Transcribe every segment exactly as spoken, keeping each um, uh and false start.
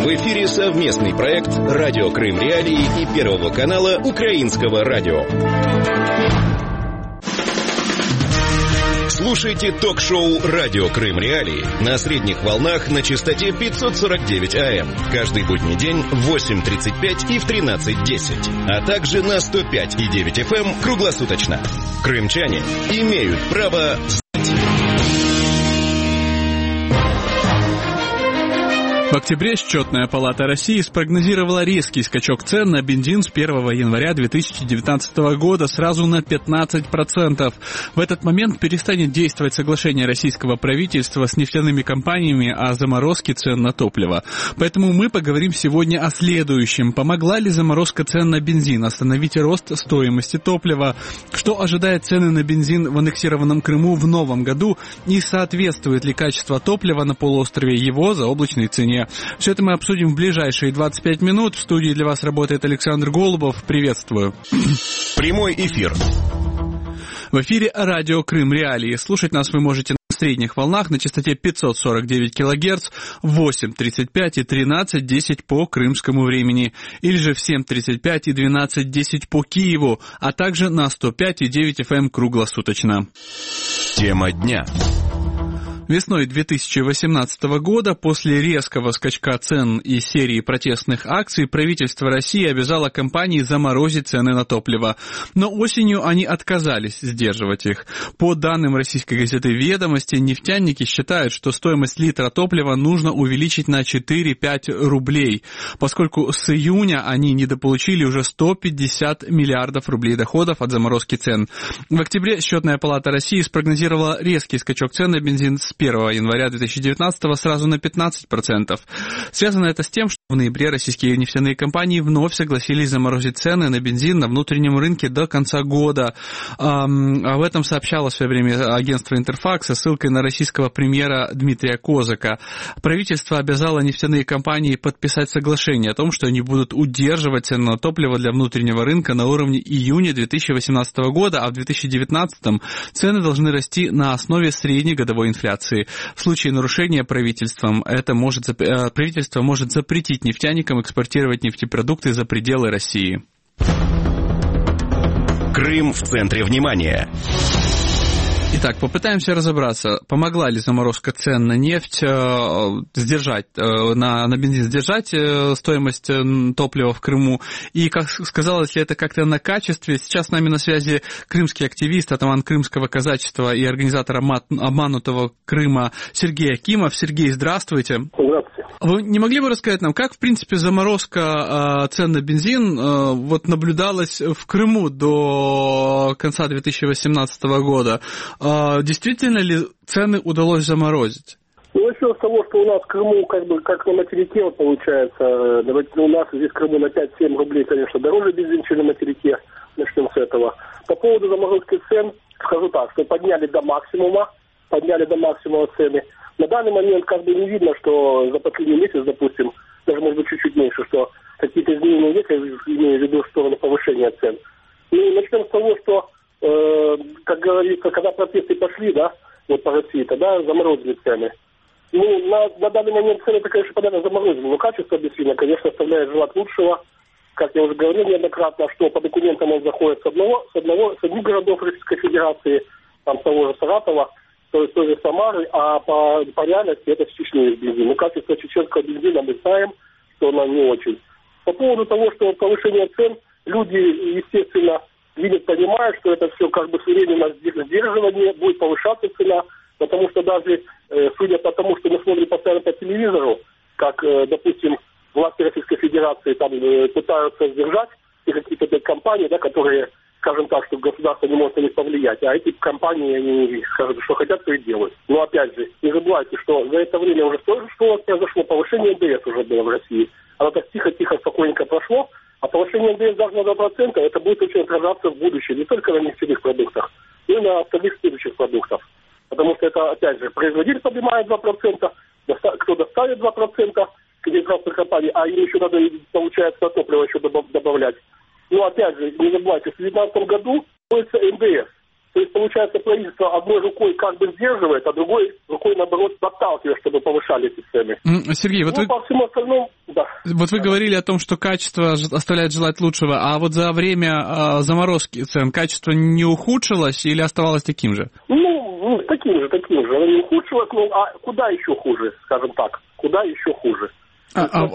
В эфире совместный проект «Радио Крым Реалии» и Первого канала Украинского радио. Слушайте ток-шоу «Радио Крым Реалии» на средних волнах на частоте пятьсот сорок девять АМ каждый будний день в восемь тридцать пять и в тринадцать десять, а также на сто пять и девять эф эм круглосуточно. Крымчане имеют право знать. В октябре Счетная палата России спрогнозировала резкий скачок цен на бензин с первого января две тысячи девятнадцатого года сразу на пятнадцать процентов. В этот момент перестанет действовать соглашение российского правительства с нефтяными компаниями о заморозке цен на топливо. Поэтому мы поговорим сегодня о следующем. Помогла ли заморозка цен на бензин остановить рост стоимости топлива? Что ожидает цены на бензин в аннексированном Крыму в новом году? И соответствует ли качество топлива на полуострове его заоблачной цене? Все это мы обсудим в ближайшие двадцать пять минут. В студии для вас работает Александр Голубов. Приветствую. Прямой эфир. В эфире радио Крым Реалии. Слушать нас вы можете на средних волнах на частоте пятьсот сорок девять килогерц в восемь тридцать пять и тринадцать десять по крымскому времени, или же в семь тридцать пять и двенадцать десять по Киеву, а также на сто пять и девять эф эм круглосуточно. Тема дня. Весной две тысячи восемнадцатого года, после резкого скачка цен и серии протестных акций, правительство России обязало компании заморозить цены на топливо. Но осенью они отказались сдерживать их. По данным российской газеты «Ведомости», нефтяники считают, что стоимость литра топлива нужно увеличить на четыре-пять рублей, поскольку с июня они недополучили уже сто пятьдесят миллиардов рублей доходов от заморозки цен. В октябре Счетная палата России спрогнозировала резкий скачок цен на бензин с первого января две тысячи девятнадцатого сразу на пятнадцать процентов. Связано это с тем, что в ноябре российские нефтяные компании вновь согласились заморозить цены на бензин на внутреннем рынке до конца года. Об этом сообщало в свое время агентство «Интерфакс» со ссылкой на российского премьера Дмитрия Козака. Правительство обязало нефтяные компании подписать соглашение о том, что они будут удерживать цены на топливо для внутреннего рынка на уровне июня две тысячи восемнадцатого года, а в две тысячи девятнадцатом цены должны расти на основе средней годовой инфляции. В случае нарушения правительством это может, правительство может запретить нефтяникам экспортировать нефтепродукты за пределы России. Крым в центре внимания. Итак, попытаемся разобраться, помогла ли заморозка цен на нефть э, сдержать, э, на, на бензин сдержать э, стоимость э, топлива в Крыму, и как сказалось ли это как-то на качестве. Сейчас с нами на связи крымский активист, атаман крымского казачества и организатор обманутого Крыма Сергей Акимов. Сергей, здравствуйте. Здравствуйте. Вы не могли бы рассказать нам, как, в принципе, заморозка э, цен на бензин э, вот наблюдалась в Крыму до конца две тысячи восемнадцатого года? Действительно ли цены удалось заморозить? Ну, начнем с того, что у нас в Крыму, как бы, как на материке, вот, получается, давайте, у нас здесь в Крыму на пять-семь рублей, конечно, дороже бензин, чем на материке. Начнем с этого. По поводу заморозки цен, скажу так, что подняли до максимума, подняли до максимума цены. На данный момент как бы не видно, что за последний месяц, допустим, даже может быть чуть-чуть меньше, что какие-то изменения есть, я имею в виду в сторону повышения цен. Ну, начнем с того, что Э, как говорится, когда протесты пошли, да, вот по России, тогда заморозили цены. Ну, на, на данный момент цены, это, конечно, понятно, заморозили, но качество бензина, конечно, оставляет желать лучшего. Как я уже говорил неоднократно, что по документам он заходит с одного, с одного, с одних городов Российской Федерации, там, с того же Саратова, то есть той же Самары, а по, по реальности это с Чечни бензин. Ну, качество чеченского бензина мы знаем, что оно не очень. По поводу того, что повышение цен, люди, естественно, видят, понимают, что это все как бы временно сдерживание, будет повышаться цена, потому что даже, э, судя по тому, что мы смотрим постоянно по телевизору, как, э, допустим, власти Российской Федерации там э, пытаются сдержать и какие-то компании, да, которые, скажем так, что государство не может на них повлиять, а эти компании, они скажут, что хотят, то и делают. Но опять же, не забывайте, что за это время уже тоже что у нас произошло, повышение эн дэ эс уже было в России. Оно так тихо-тихо, спокойненько прошло, а повышение эн дэ эс даже на два процента, это будет очень отражаться в будущем, не только на нефтяных продуктах, но и на остальных следующих продуктов. Потому что это, опять же, производитель поднимает два процента, кто доставит два процента, транспортных компаний, а им еще надо, получается, на топливо еще добавлять. Но, опять же, не забывайте, в две тысячи девятнадцатом году вводится эн дэ эс. То есть, получается, правительство одной рукой как бы сдерживает, а другой рукой, наоборот, подталкивает, чтобы повышали эти цены. Сергей, вот ну, вы... по всему остальному, да. Вот вы говорили о том, что качество оставляет желать лучшего, а вот за время э, заморозки цен качество не ухудшилось или оставалось таким же? Ну, ну таким же, таким же. Оно не ухудшилось, ну, а куда еще хуже, скажем так? Куда еще хуже? А, а...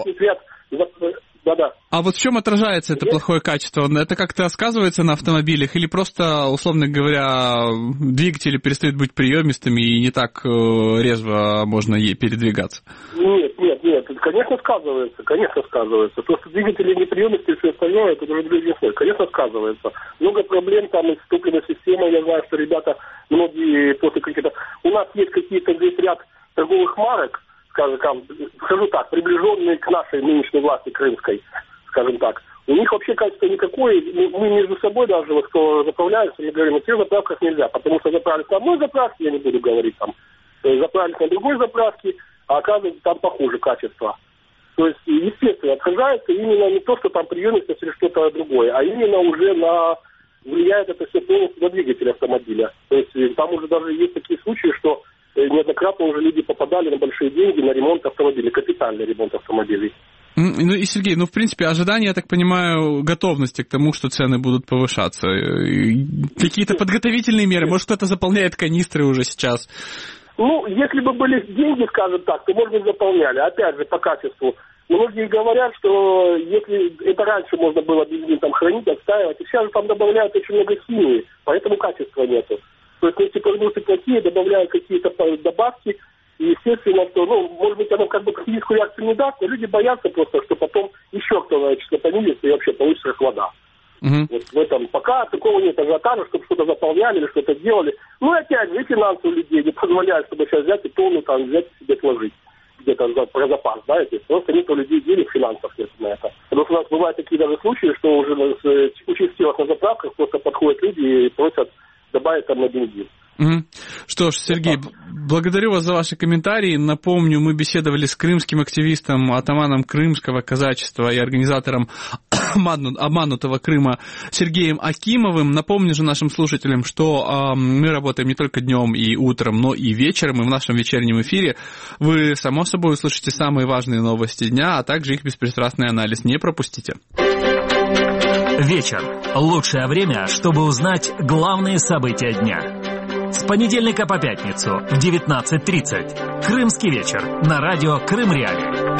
Да-да. А вот в чем отражается это плохое качество? Это как-то сказывается на автомобилях или просто, условно говоря, двигатели перестают быть приемистыми и не так резво можно ей передвигаться? Нет, нет, нет, это, конечно, сказывается, конечно, сказывается. То, что двигатели неприемистые и все остальное, это уже другой слой. Конечно, сказывается. Много проблем там и с топливной системой. Я знаю, что ребята, многие после каких-то... У нас есть какие-то здесь ряд торговых марок, скажем, скажу так, приближенные к нашей нынешней власти крымской, скажем так. У них вообще качества никакое. Мы между собой даже, вот кто заправляется, мы говорим, на тех заправках нельзя, потому что заправились на одной заправке, я не буду говорить там, заправились на другой заправке, а оказывается там похуже качество. То есть, естественно, отражается именно не то, что там приемистость или что-то другое, а именно уже на... влияет это все полностью на двигатель автомобиля. То есть там уже даже есть такие случаи, что неоднократно уже люди попадали на большие деньги на ремонт автомобилей, капитальный ремонт автомобилей. Ну и, Сергей, ну, в принципе, ожидания, я так понимаю, готовности к тому, что цены будут повышаться. Какие-то подготовительные меры? Может, кто-то заполняет канистры уже сейчас? Ну, если бы были деньги, скажем так, то, может быть, заполняли. Опять же, по качеству. Многие говорят, что если это раньше можно было бензин там хранить, отстаивать, и сейчас же там добавляют очень много химии, поэтому качества нету. То есть эти продукты плохие, добавляют какие-то добавки, и естественно, что, ну, может быть, оно как бы физическую реакцию не даст, но люди боятся просто, что потом еще кто-то число понизится и вообще получится как вода. Uh-huh. Вот в этом пока такого нет ажиотажа, чтобы что-то заполняли или что-то делали. Ну и опять же, и финансы у людей не позволяют, чтобы сейчас взять и тонну там взять и себе отложить где-то за, про запас, да, это просто нет у людей денег, финансов нет на это. Потому что у нас бывают такие даже случаи, что уже участилось на заправках, просто подходят люди и просят добавить там на бензин. Угу. Что ж, Сергей, вот благодарю вас за ваши комментарии. Напомню, мы беседовали с крымским активистом, атаманом крымского казачества и организатором обманутого Крыма Сергеем Акимовым. Напомню же нашим слушателям, что э, мы работаем не только днем и утром, но и вечером, и в нашем вечернем эфире вы, само собой, услышите самые важные новости дня, а также их беспристрастный анализ. Не пропустите. Вечер. Лучшее время, чтобы узнать главные события дня. С понедельника по пятницу в девятнадцать тридцать. Крымский вечер на радио Крым-Реалии.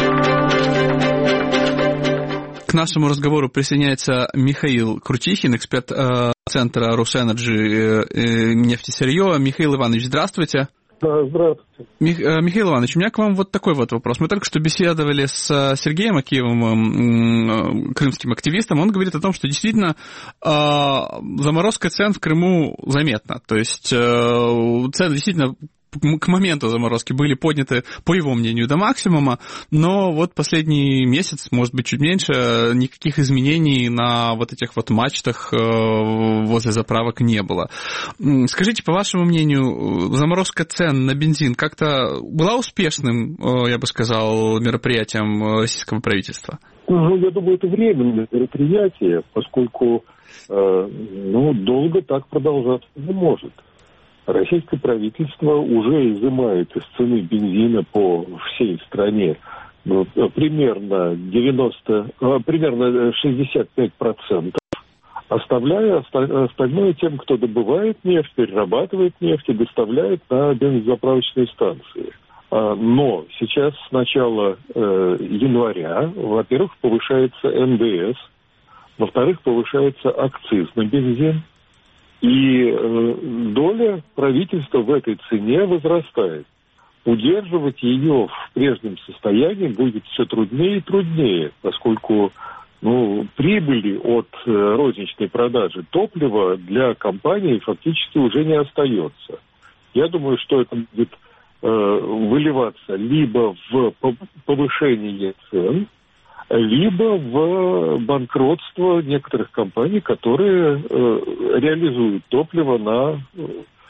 К нашему разговору присоединяется Михаил Крутихин, эксперт э, центра Русэнерджи э, нефтесырье. Михаил Иванович, здравствуйте. Да, здравствуйте. Мих, э, Михаил Иванович, у меня к вам вот такой вот вопрос. Мы только что беседовали с Сергеем Акимовым, э, крымским активистом. Он говорит о том, что действительно э, заморозка цен в Крыму заметна. То есть э, цены действительно к моменту заморозки были подняты, по его мнению, до максимума, но вот последний месяц, может быть, чуть меньше, никаких изменений на вот этих вот мачтах возле заправок не было. Скажите, по вашему мнению, заморозка цен на бензин как-то была успешным, я бы сказал, мероприятием российского правительства? Ну, я думаю, это временное мероприятие, поскольку э, ну, долго так продолжаться не может. Российское правительство уже изымает из цены бензина по всей стране ну, примерно девяносто, примерно шестьдесят пять процентов, оставляя остальное тем, кто добывает нефть, перерабатывает нефть и доставляет на бензозаправочные станции. Но сейчас с начала января, во-первых, повышается эн дэ эс, во-вторых, повышается акциз на бензин. И э, доля правительства в этой цене возрастает. Удерживать ее в прежнем состоянии будет все труднее и труднее, поскольку ну, прибыли от э, розничной продажи топлива для компании фактически уже не остается. Я думаю, что это будет э, выливаться либо в повышение цен, либо в банкротство некоторых компаний, которые э, реализуют топливо на,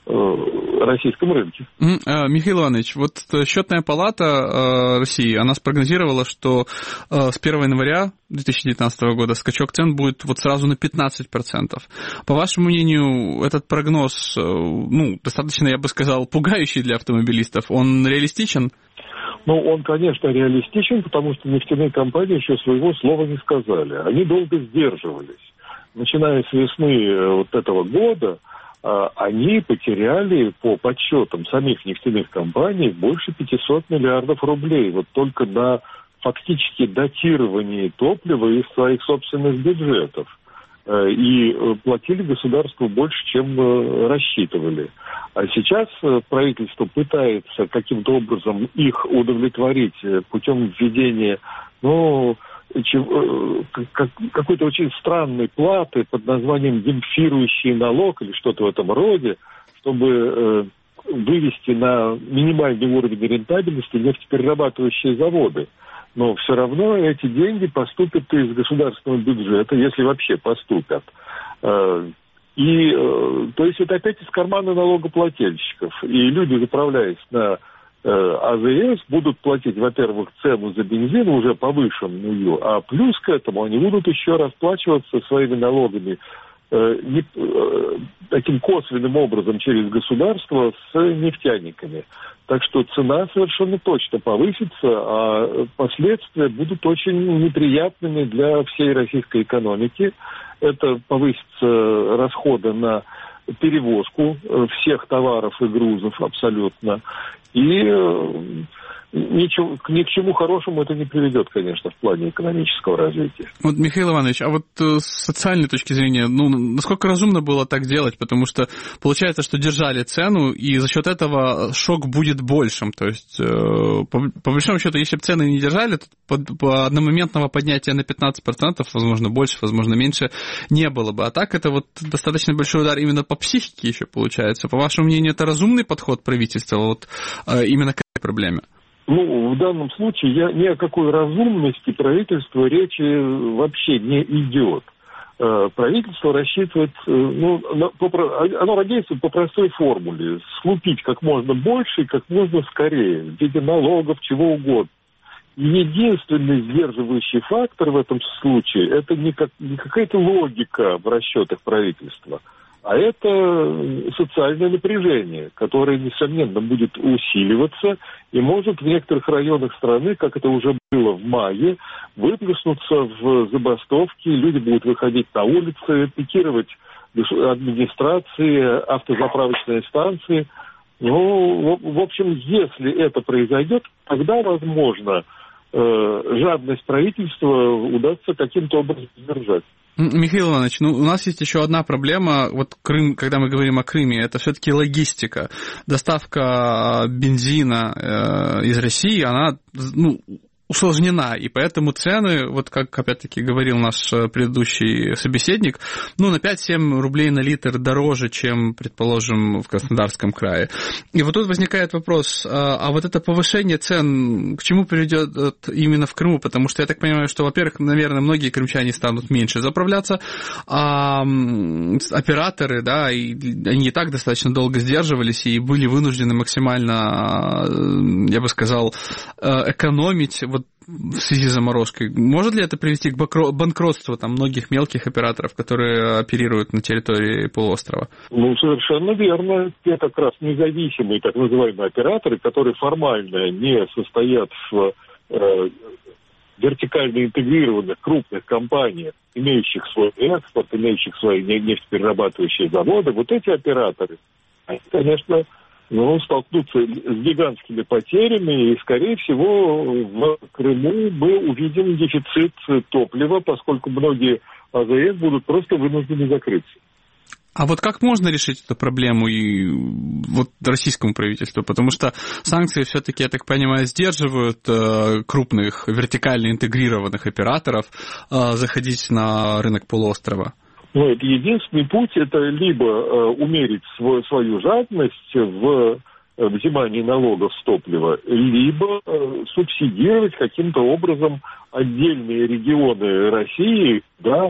российском рынке. Михаил Иванович, вот Счетная палата России, она спрогнозировала, что с первого января две тысячи девятнадцатого года скачок цен будет вот сразу на пятнадцать процентов. По вашему мнению, этот прогноз, ну, достаточно, я бы сказал, пугающий для автомобилистов, он реалистичен? Ну, он, конечно, реалистичен, потому что нефтяные компании еще своего слова не сказали. Они долго сдерживались. Начиная с весны вот этого года, они потеряли, по подсчетам самих нефтяных компаний, больше пятьсот миллиардов рублей. Вот только на фактически датировании топлива из своих собственных бюджетов. И платили государству больше, чем рассчитывали. А сейчас правительство пытается каким-то образом их удовлетворить путем введения, ну, какой-то очень странной платы под названием демпфирующий налог или что-то в этом роде, чтобы вывести на минимальный уровень рентабельности нефтеперерабатывающие заводы. Но все равно эти деньги поступят из государственного бюджета, если вообще поступят. И, то есть, это опять из кармана налогоплательщиков. И люди, заправляясь на АЗС, будут платить, во-первых, цену за бензин уже повышенную, а плюс к этому они будут еще расплачиваться своими налогами не, таким косвенным образом через государство с нефтяниками. Так что цена совершенно точно повысится, а последствия будут очень неприятными для всей российской экономики. Это повысятся расходы на перевозку всех товаров и грузов абсолютно. И ничего, ни к чему хорошему это не приведет, конечно, в плане экономического развития. Вот, Михаил Иванович, а вот с социальной точки зрения, ну, насколько разумно было так делать? Потому что получается, что держали цену, и за счет этого шок будет большим. То есть, по, по большому счету, если бы цены не держали, то по, по одномоментного поднятия на пятнадцать процентов, возможно, больше, возможно, меньше, не было бы. А так это вот достаточно большой удар именно по психике еще получается. По вашему мнению, это разумный подход правительства вот именно к этой проблеме? Ну, в данном случае я, ни о какой разумности правительства речи вообще не идет. Э, правительство рассчитывает, э, ну, на, по, оно действует по простой формуле. Слупить как можно больше и как можно скорее, в виде налогов, чего угодно. И единственный сдерживающий фактор в этом случае, это не, как, не какая-то логика в расчетах правительства, а это социальное напряжение, которое, несомненно, будет усиливаться и может в некоторых районах страны, как это уже было в мае, выплеснуться в забастовки, люди будут выходить на улицы, пикировать администрации, автозаправочные станции. Ну, в общем, если это произойдет, тогда, возможно, жадность правительства удастся каким-то образом сдержать. Михаил Иванович, ну у нас есть еще одна проблема. Вот Крым, когда мы говорим о Крыме, это все-таки логистика. Доставка бензина э, из России, она, ну, усложнена, и поэтому цены, вот как опять-таки говорил наш предыдущий собеседник, ну, на пять-семь рублей на литр дороже, чем, предположим, в Краснодарском крае. И вот тут возникает вопрос, а вот это повышение цен к чему приведет именно в Крыму? Потому что я так понимаю, что, во-первых, наверное, многие крымчане станут меньше заправляться, а операторы, да, и они и так достаточно долго сдерживались и были вынуждены максимально, я бы сказал, экономить вот в связи с заморозкой. Может ли это привести к банкротству там многих мелких операторов, которые оперируют на территории полуострова? Ну, совершенно верно. Те как раз независимые, так называемые операторы, которые формально не состоят в э, вертикально интегрированных крупных компаниях, имеющих свой экспорт, имеющих свои нефтеперерабатывающие заводы, вот эти операторы, они, конечно, ну, столкнутся с гигантскими потерями, и, скорее всего, в Крыму мы увидим дефицит топлива, поскольку многие АЗС будут просто вынуждены закрыться. А вот как можно решить эту проблему и вот российскому правительству? Потому что санкции все-таки, я так понимаю, сдерживают э, крупных вертикально интегрированных операторов э, заходить на рынок полуострова. Ну, это единственный путь, это либо э, умерить свой, свою жадность в э, взимании налогов с топлива, либо э, субсидировать каким-то образом отдельные регионы России, да,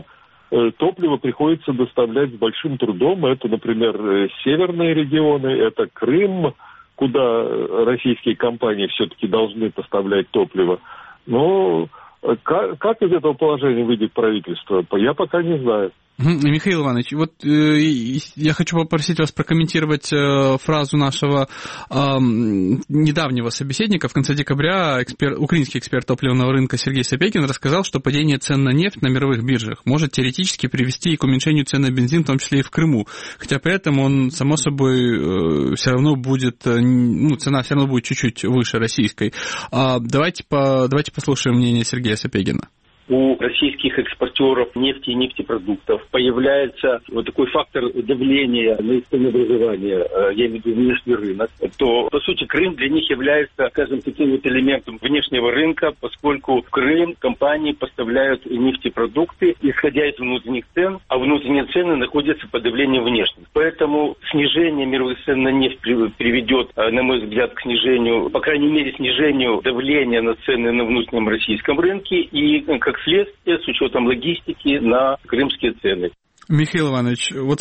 топливо приходится доставлять с большим трудом. Это, например, северные регионы, это Крым, куда российские компании все-таки должны поставлять топливо. Но как, как из этого положения выйдет правительство, я пока не знаю. Михаил Иванович, вот э, я хочу попросить вас прокомментировать э, фразу нашего э, недавнего собеседника. В конце декабря экспер, украинский эксперт топливного рынка Сергей Сапегин рассказал, что падение цен на нефть на мировых биржах может теоретически привести к уменьшению цен на бензин, в том числе и в Крыму. Хотя при этом он, само собой, э, все равно будет, э, ну, цена все равно будет чуть-чуть выше российской. А давайте, по, давайте послушаем мнение Сергея Сапегина. У российских экспортеров нефти и нефтепродуктов появляется вот такой фактор давления на их ценообразование, я имею в виду внешний рынок, то, по сути, Крым для них является, скажем, таким вот элементом внешнего рынка, поскольку в Крым компании поставляют нефтепродукты, исходя из внутренних цен, а внутренние цены находятся под давлением внешних. Поэтому снижение мировых цен на нефть приведет, на мой взгляд, к снижению, по крайней мере, снижению давления на цены на внутреннем российском рынке и, как следствие, с учетом логистики, на крымские цены. Михаил Иванович, вот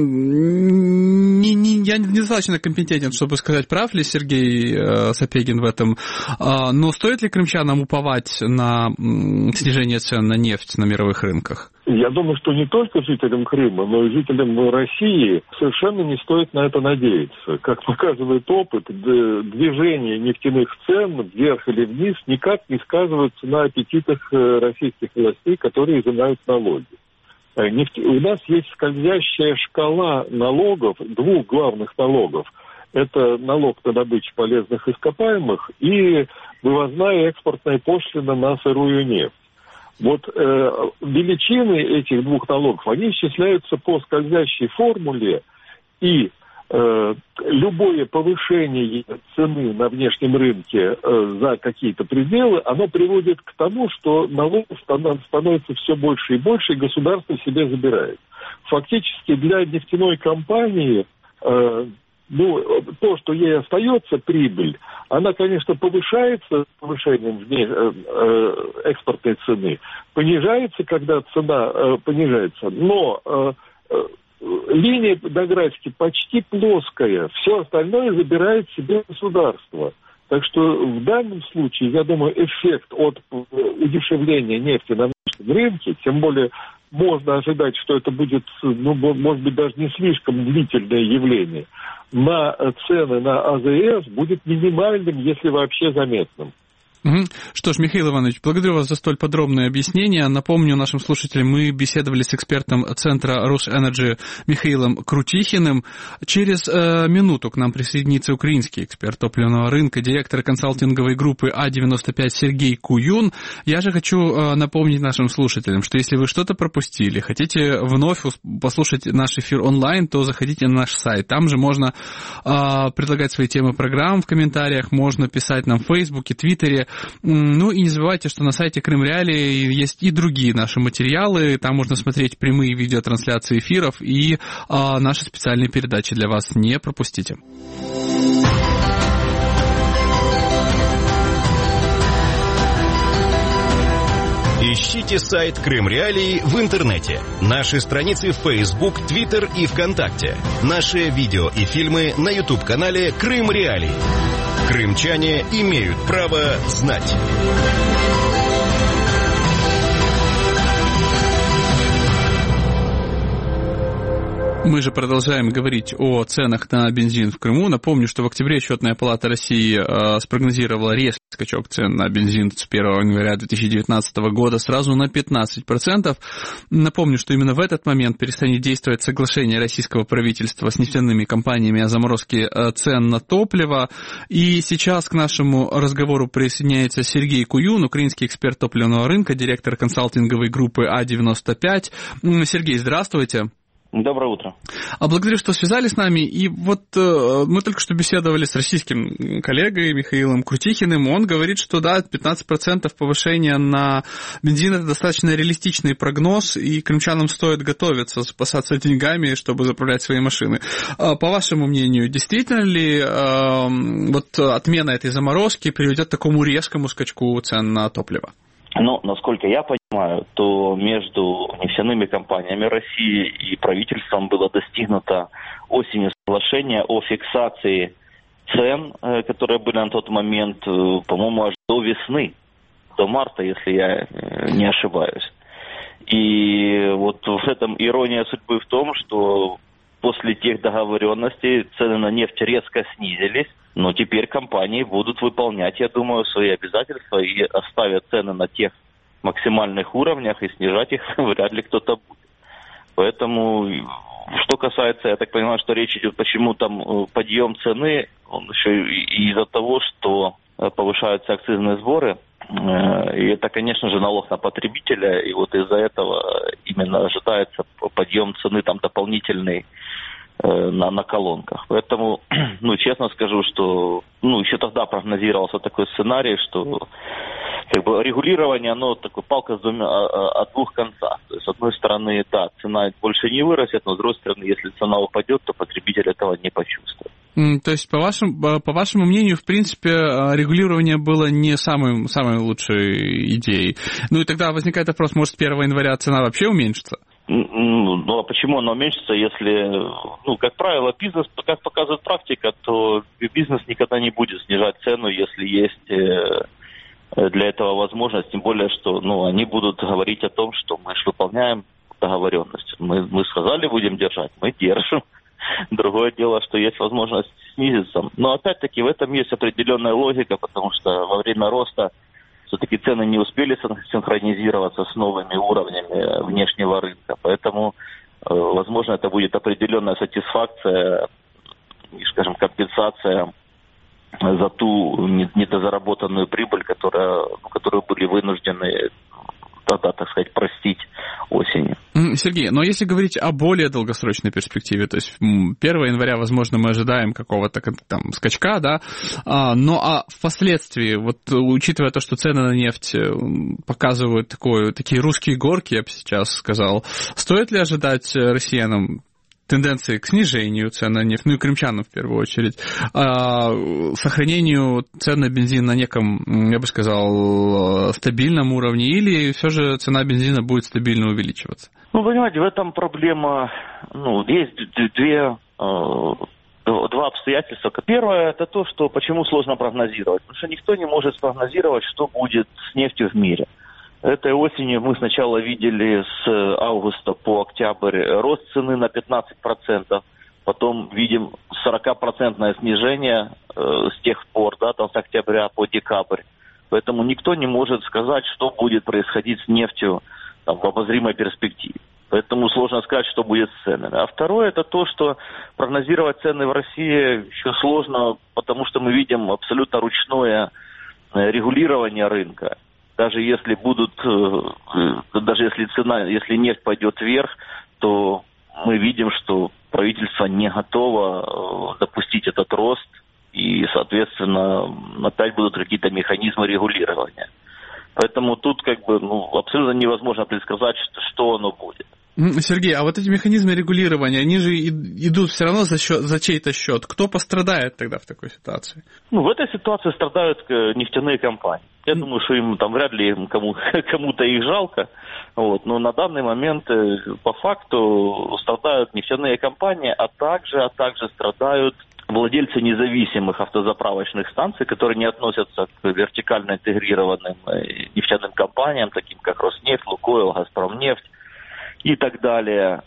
не, не, я недостаточно компетентен, чтобы сказать, прав ли Сергей э, Сапегин в этом, э, но стоит ли крымчанам уповать на м, снижение цен на нефть на мировых рынках? Я думаю, что не только жителям Крыма, но и жителям России совершенно не стоит на это надеяться. Как показывает опыт, движение нефтяных цен вверх или вниз никак не сказывается на аппетитах российских властей, которые изымают налоги. Нефть... У нас есть скользящая шкала налогов, двух главных налогов. Это налог на добычу полезных ископаемых и вывозная экспортная пошлина на сырую нефть. Вот э, величины этих двух налогов, они исчисляются по скользящей формуле, и э, любое повышение цены на внешнем рынке э, за какие-то пределы, оно приводит к тому, что налогов становится все больше и больше, и государство себе забирает. Фактически для нефтяной компании э, ну, то, что ей остается прибыль, она, конечно, повышается с повышением экспортной цены, понижается, когда цена понижается, но линия графики почти плоская, все остальное забирает себе государство. Так что в данном случае, я думаю, эффект от удешевления нефти на внешнем рынке, тем более можно ожидать, что это будет, ну, может быть, даже не слишком длительное явление, на цены на АЗС будет минимальным, если вообще заметным. Угу. Что ж, Михаил Иванович, благодарю вас за столь подробное объяснение. Напомню нашим слушателям, мы беседовали с экспертом Центра Росэнерджи Михаилом Крутихиным. Через э, минуту к нам присоединится украинский эксперт топливного рынка, директор консалтинговой группы А девяносто пять Сергей Куюн. Я же хочу э, напомнить нашим слушателям, что если вы что-то пропустили, хотите вновь послушать наш эфир онлайн, то заходите на наш сайт. Там же можно э, предлагать свои темы программ в комментариях, можно писать нам в Фейсбуке, Твиттере. Ну и не забывайте, что на сайте Крым Реалии есть и другие наши материалы. Там можно смотреть прямые видеотрансляции эфиров и а, наши специальные передачи для вас. Не пропустите. Ищите сайт Крым Реалии в интернете. Наши страницы в Facebook, Twitter и ВКонтакте. Наши видео и фильмы на YouTube-канале Крым Реалии. Крымчане имеют право знать. Мы же продолжаем говорить о ценах на бензин в Крыму. Напомню, что в октябре Счетная палата России э, спрогнозировала резкий скачок цен на бензин с первого января две тысячи девятнадцатого года сразу на пятнадцать процентов. Напомню, что именно в этот момент перестанет действовать соглашение российского правительства с нефтяными компаниями о заморозке э, цен на топливо. И сейчас к нашему разговору присоединяется Сергей Куюн, украинский эксперт топливного рынка, директор консалтинговой группы А девяносто пять. Сергей, здравствуйте. Доброе утро. Благодарю, что связались с нами. И вот э, мы только что беседовали с российским коллегой Михаилом Крутихиным. Он говорит, что да, пятнадцать процентов повышения на бензин – это достаточно реалистичный прогноз, и крымчанам стоит готовиться, запасаться деньгами, чтобы заправлять свои машины. По вашему мнению, действительно ли э, вот отмена этой заморозки приведет к такому резкому скачку цен на топливо? Но, насколько я понимаю, то между нефтяными компаниями России и правительством было достигнуто осенью соглашение о фиксации цен, которые были на тот момент, по-моему, аж до весны, до марта, если я не ошибаюсь. И вот в этом ирония судьбы в том, что после тех договоренностей цены на нефть резко снизились, но теперь компании будут выполнять, я думаю, свои обязательства и оставят цены на тех максимальных уровнях, и снижать их вряд ли кто-то будет. Поэтому, что касается, я так понимаю, что речь идет, почему там подъем цены, он еще и из-за того, что повышаются акцизные сборы, и это, конечно же, налог на потребителя, и вот из-за этого именно ожидается подъем цены там дополнительный на, на колонках. Поэтому, ну, честно скажу, что, ну, еще тогда прогнозировался такой сценарий, что как бы регулирование, оно такой палка с двумя, от двух концах. То есть, с одной стороны, да, цена больше не вырастет, но с другой стороны, если цена упадет, то потребитель этого не почувствует. То есть, по вашему, по вашему мнению, в принципе, регулирование было не самой, самой лучшей идеей. Ну и тогда возникает вопрос, может, с первого января цена вообще уменьшится? Ну, а почему она уменьшится, если, ну, как правило, бизнес, как показывает практика, то бизнес никогда не будет снижать цену, если есть для этого возможность, тем более, что, ну, они будут говорить о том, что мы же выполняем договоренность. Мы, мы сказали, будем держать, мы держим. Другое дело, что есть возможность снизиться. Но опять-таки в этом есть определенная логика, потому что во время роста все-таки цены не успели синхронизироваться с новыми уровнями внешнего рынка. Поэтому, возможно, это будет определенная сатисфакция, скажем, компенсация за ту недозаработанную прибыль, которая, которую были вынуждены тогда, так сказать, простить осенью. Сергей, но если говорить о более долгосрочной перспективе, то есть первого января, возможно, мы ожидаем какого-то там скачка, да, но а впоследствии, вот учитывая то, что цены на нефть показывают такое, такие русские горки, я бы сейчас сказал, стоит ли ожидать россиянам тенденции к снижению цен на нефть, ну и крымчанам в первую очередь, а, сохранению цен на бензин на неком, я бы сказал, стабильном уровне, или все же цена бензина будет стабильно увеличиваться? Ну, понимаете, в этом проблема, ну, есть две, два обстоятельства. Первое, это то, что почему сложно прогнозировать, потому что никто не может спрогнозировать, что будет с нефтью в мире. Этой осенью мы сначала видели с августа по октябрь рост цены на пятнадцать процентов, потом видим сорокапроцентное снижение э, с тех пор, да, там с октября по декабрь. Поэтому никто не может сказать, что будет происходить с нефтью там, в обозримой перспективе. Поэтому сложно сказать, что будет с ценами. А второе, это то, что прогнозировать цены в России еще сложно, потому что мы видим абсолютно ручное регулирование рынка. Даже если будут, даже если цена, если нефть пойдет вверх, то мы видим, что правительство не готово допустить этот рост, и, соответственно, опять будут какие-то механизмы регулирования. Поэтому тут как бы ну, абсолютно невозможно предсказать, что, что оно будет. Сергей, а вот эти механизмы регулирования, они же идут все равно за, счет, за чей-то счет. Кто пострадает тогда в такой ситуации? Ну, в этой ситуации страдают нефтяные компании. Я mm. думаю, что им там вряд ли кому, кому-то их жалко. Вот. Но на данный момент по факту страдают нефтяные компании, а также, а также страдают владельцы независимых автозаправочных станций, которые не относятся к вертикально интегрированным нефтяным компаниям, таким как Роснефть, Лукойл, Газпромнефть и так далее,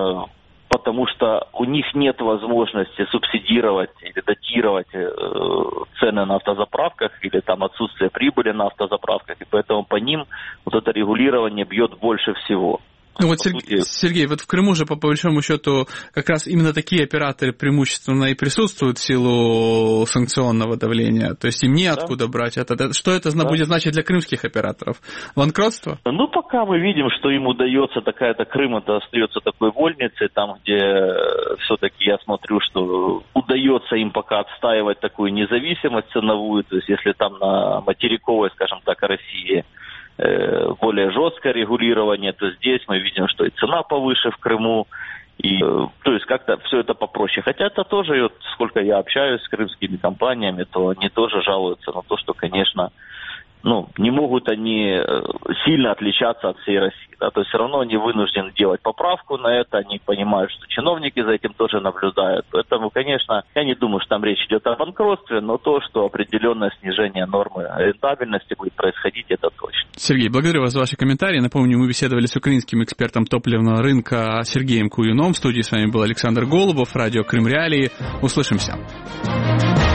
потому что у них нет возможности субсидировать или датировать цены на автозаправках или там отсутствие прибыли на автозаправках, и поэтому по ним вот это регулирование бьет больше всего. Ну вот, Сергей, Сергей, вот в Крыму же, по большому счету, как раз именно такие операторы преимущественно и присутствуют в силу санкционного давления. То есть им неоткуда да. брать это. Что это да. будет значить для крымских операторов? Банкротство? Ну, пока мы видим, что им удается такая-то Крым, это остается такой вольницей, там, где все-таки я смотрю, что удается им пока отстаивать такую независимость ценовую. То есть если там на материковой, скажем так, России более жесткое регулирование, то здесь мы видим, что и цена повыше в Крыму, и, то есть как-то все это попроще. Хотя это тоже, вот, сколько я общаюсь с крымскими компаниями, то они тоже жалуются на то, что, конечно, ну, не могут они сильно отличаться от всей России. Да? То есть все равно они вынуждены делать поправку на это, они понимают, что чиновники за этим тоже наблюдают. Поэтому, конечно, я не думаю, что там речь идет о банкротстве, но то, что определенное снижение нормы рентабельности будет происходить, это точно. Сергей, благодарю вас за ваши комментарии. Напомню, мы беседовали с украинским экспертом топливного рынка Сергеем Куюном. В студии с вами был Александр Голубов, радио Крым Реалии. Услышимся.